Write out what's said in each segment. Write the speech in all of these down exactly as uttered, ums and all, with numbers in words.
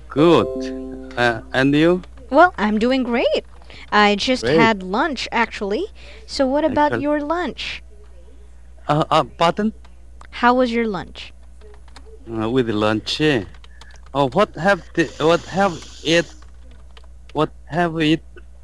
Good. Uh, and you? Well, I'm doing great. I just Great. had lunch, actually. So, what about Actually, your lunch? uh, uh, pardon? How was your lunch? Uh, with lunch. eh? Oh, what have the, what have it? What have it?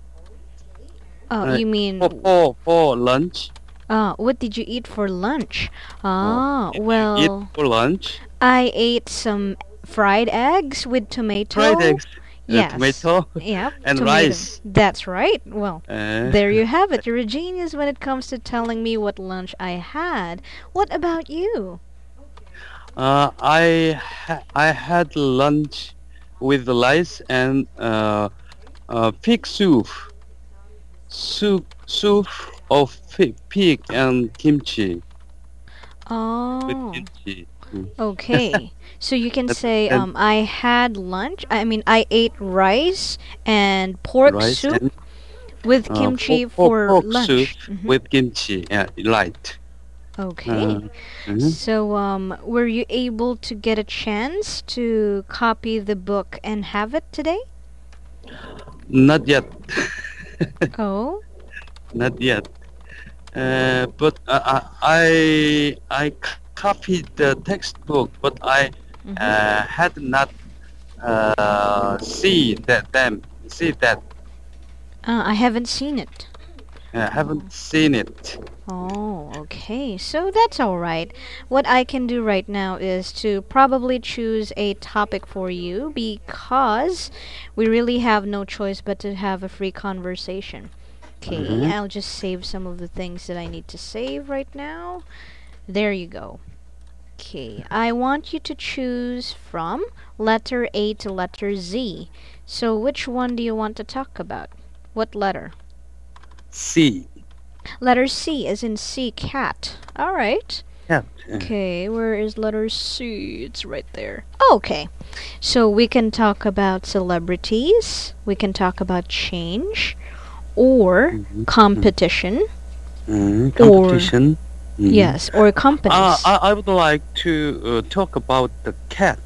Oh, Uh, you for mean, for for lunch? uh, what did you eat for lunch? Uh, Ah, did you eat well, for lunch? I ate some fried eggs with Fried tomato. eggs, uh, Yes. tomato, Yep, and tomato. rice. That's right. Well, Uh, there you have it. You're a genius when it comes to telling me what lunch I had. What about you? uh, I ha- I had lunch with rice and uh, uh, pig soup. Soup soup of pig, pig and kimchi with Oh. kimchi. Mm. Okay. So you can And, say and um I had lunch. I mean I ate rice and pork rice soup and with uh, pork, kimchi pork, for pork soup lunch. Hmm. with kimchi. Yeah, light. Uh, Okay. mhm. So um were you able to get a chance to copy the book and have it today? Not yet. Oh. Not yet. Uh, but uh, I I copied the textbook, but I Mhm. uh, had not uh, see that them see that. Uh, I haven't seen it. I haven't seen it. Oh, okay. So that's all right. What I can do right now is to probably choose a topic for you because we really have no choice but to have a free conversation. Okay, Mhm. I'll just save some of the things that I need to save right now. There you go. Okay, I want you to choose from letter A to letter Z. So which one do you want to talk about? What letter? C. Letter C is in C, cat. All right. Cat. Uh, Okay, where is letter C? It's right there. Okay. So we can talk about celebrities, we can talk about change, or mhm, mhm, competition, mhm. or, Competition. Mhm. yes, or Uh, companies. I, I would like to uh, talk about the cat.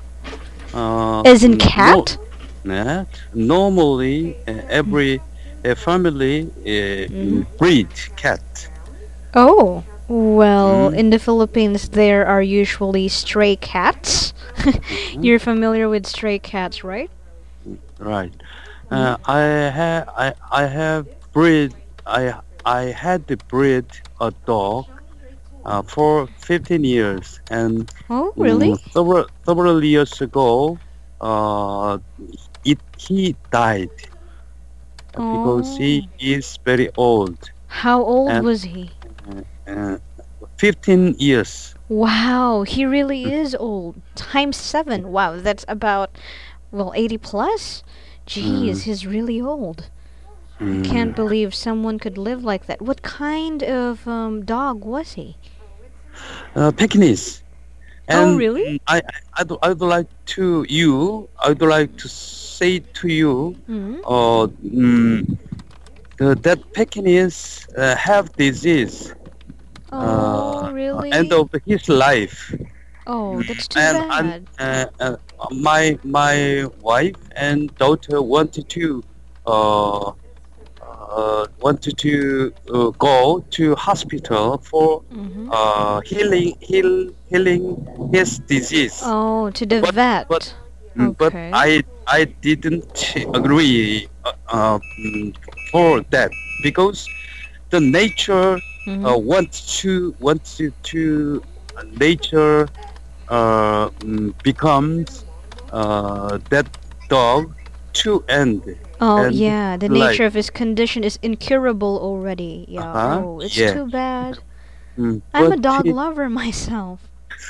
Uh, As in mm, no, cat? Not normally uh, every uh, family uh, Hmm. mm, breed cat. Oh, well, Mm, in the Philippines, there are usually stray cats. mhm, You're familiar with stray cats, right? right. Hmm. Uh, I have I I have breed I I had to breed a dog uh, for fifteen years, and Oh, really? mm, several several years ago, uh, it he died uh, because he Oh. is very old, How old and was he? uh, uh, fifteen years. Wow, he really is old. Times seven. Wow, that's about, well, eighty plus? Jeez, Mm, he's really old. I can't mm. believe someone could live like that. What kind of um, dog was he? Uh, Pekingese. Oh, And really? mm, I, I, I'd, I'd like to you, I'd like to say to you, Hmm. uh, mm, the, that Pekingese uh, have disease, Oh, uh, uh, end really? of his life. Oh, Mm, that's too and and bad. uh, uh, my my wife and daughter wanted to uh, uh, wanted to uh, go to hospital for Mm-hmm. uh, healing heal, healing his disease. Oh, to the But but vet. mm, but Okay. I I didn't agree uh, uh, mm, for that because the nature Mm-hmm. uh, wants to wants to, to uh, nature uh, mm, becomes uh, that dog to end Oh, and yeah, the life. nature of his condition is incurable already. Yeah, Uh-huh. oh, it's Yeah. too bad. Mm, I'm but a dog it, lover myself.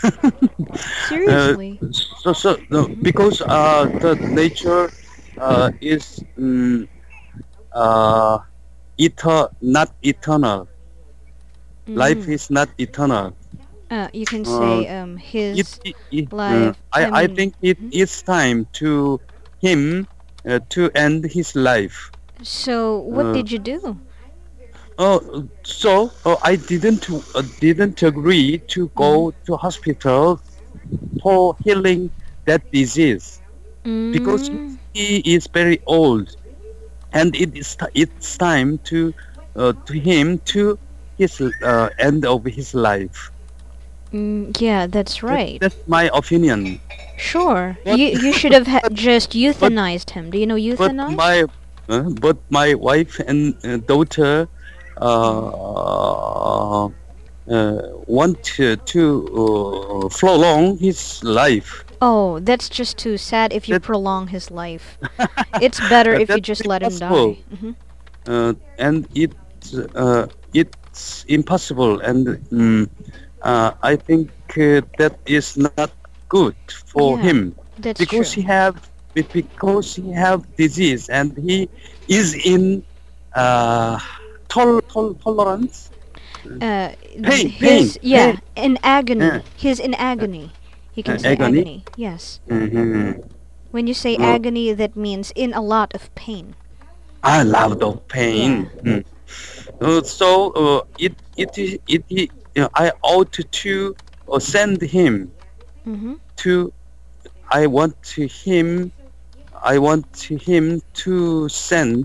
uh, Seriously. so so no, Hmm. because uh, the nature uh, is mm, uh, eternal, not eternal. Life Mm. is not eternal. Uh, you can Uh, say um it, his it, it uh, life. I I I mean, think it mhm. is time to him uh, to end his life. So what Uh, did you do? oh, so uh, I didn't uh, didn't agree to Hmm. go to hospital for healing that disease. because Mm. he is very old, and it is ti- it's time to uh, to him to his uh, end of his life. Mm, yeah, that's That, right. that's my opinion. Sure. But You you should have ha- but just but euthanized him. Do you know but euthanize? my uh, but my wife and uh, daughter Mm. uh, uh, want to, to uh, prolong his life. Oh, that's just too sad if you That prolong his life. It's better uh, if you that's just let him impossible, die. Hmm. uh, and it uh, it's impossible, and mm uh, I think uh, that is not good for Yeah, him that's because true. he have be- because he have disease and he is in uh, tol- tol- tolerance, Uh, th- pain, pain, his pain, yeah, in uh, agony. He's in uh, agony. You uh, can say agony. agony. Yes. Mhm. When you say Uh, agony, that means in a lot of pain. I love the Yeah. pain. Mm. Uh, so uh, it it is it, it you know, I ought to uh, send him Mhm. to. I want to him. I want to him to send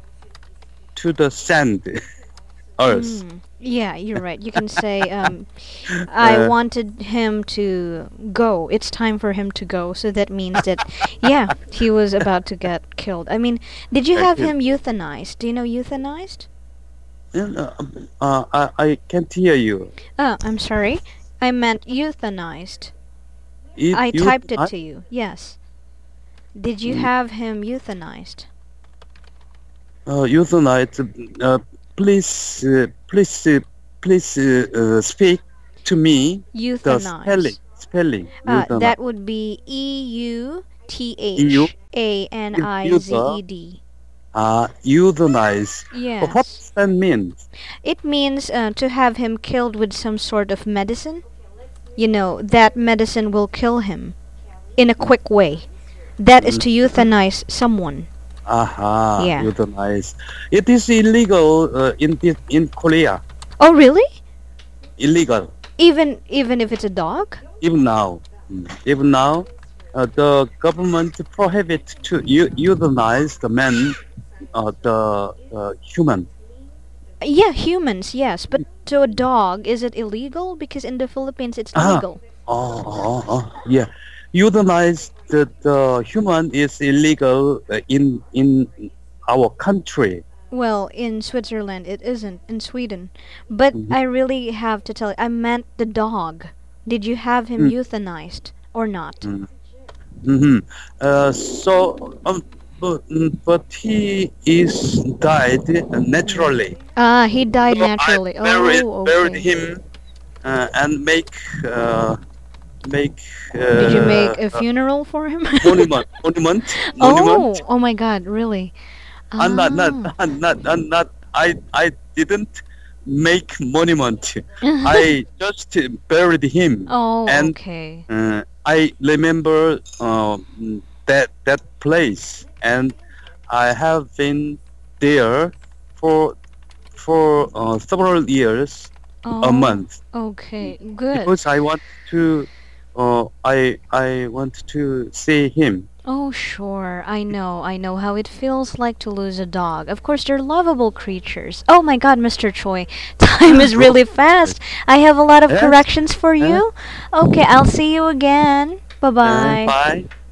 to the sand earth. Mm. Yeah, you're right. You can say um I Uh, wanted him to go. It's time for him to go. So that means that yeah, he was about to get killed. I mean, did you have okay. him euthanized? Do you know euthanized? And, uh, uh, I I can't hear you. Oh, I'm sorry. I meant euthanized. If I you typed it I, to you. Yes. Did you mm, have him euthanized? uh, euthanize, uh, please uh, please uh, please uh, uh, speak to me the spelling Euthanize. spelling Uh, euthanize. that would be E U T You H A N you I you Z the E D. uh euthanize. But what Yes. does that mean? It means uh, to have him killed with some sort of medicine. You know, that medicine will kill him in a quick way. That is Mm, to euthanize someone. aha, Yeah. euthanize. It is illegal uh, in this, in Korea. Oh, really? Illegal Even even if it's a dog? even now. Mm, Even now, uh, the government prohibit to eu- euthanize the man, uh, the uh, human. Yeah, humans, yes. But to a dog, is it illegal? Because in the Philippines, it's Ah, legal. oh, oh, oh, yeah. Euthanize the, the human is illegal uh, in in our country. Well, in Switzerland, it isn't. In Sweden. But Mhm. I really have to tell you, I meant the dog. Did you have him Mm, euthanized or not? mm, mhm. Uh, so, um, but, mm, but he is died Mm. naturally. Ah, he died So I naturally. buried Oh, buried okay. him uh, and make uh, make Did you uh, make a a funeral for him? monument monument Oh, monument. oh my God, really? And not not Ah. not not, not, not I I didn't make monument. I just buried him, Oh, and okay. uh, I remember um, that that place, and I have been there for for uh, several years, a Oh, month, okay. Good. because I want to uh, I I want to see him. Oh, sure. I know. I know how it feels like to lose a dog. Of course, they're lovable creatures. Oh my God, mister Choi. Time is Oh, really fast. I have a lot of yes, corrections for yes. you. Okay, I'll see you again. Uh, Bye-bye. bye.